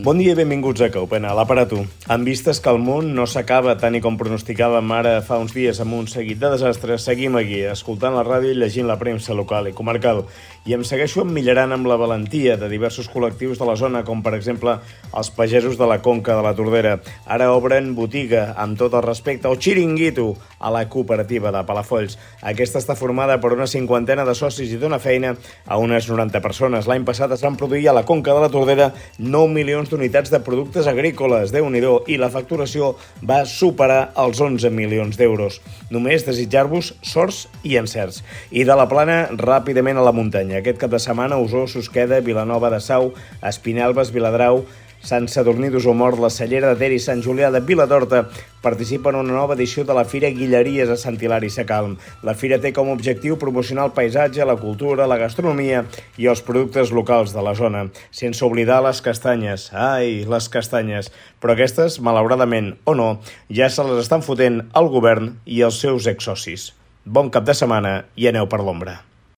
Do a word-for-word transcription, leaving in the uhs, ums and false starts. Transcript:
Bon dia i benvinguts a Caupena, l'Aparato. Amb vistes que el món no s'acaba tant i com pronosticàvem ara fa uns dies amb un seguit de desastres, seguim aquí, escoltant la ràdio i llegint la premsa local i comarcal. I em segueixo emmirallant amb la valentia de diversos col·lectius de la zona, com per exemple els pagesos de la Conca de la Tordera. Ara obren botiga, amb tot el respecte, o xiringuito, a la cooperativa de Palafolls. Aquesta està formada per una cinquantena de socis i dona feina a unes noranta persones. L'any passat es van produir a la Conca de la Tordera nou milions d'unitats de productes agrícoles, Déu-n'hi-do, i la facturació va superar els onze milions d'euros. Només desitjar-vos sorts i encerts. I de la plana, ràpidament a la muntanya. Aquest cap de setmana, Osor, Susqueda, Vilanova de Sau, Espinelves, Viladrau, Sant Sadurní d'Osomort, la Cellera de Ter i Sant Julià de Vilatorta participen en una nova edició de la Fira Guilleries a Sant Hilari Sacalm. La fira té com a objectiu promocionar el paisatge, la cultura, la gastronomia i els productes locals de la zona, sense oblidar les castanyes. Ai, les castanyes! Però aquestes, malauradament o no, ja se les estan fotent el govern i els seus exsocis. Bon cap de setmana i aneu per l'ombra.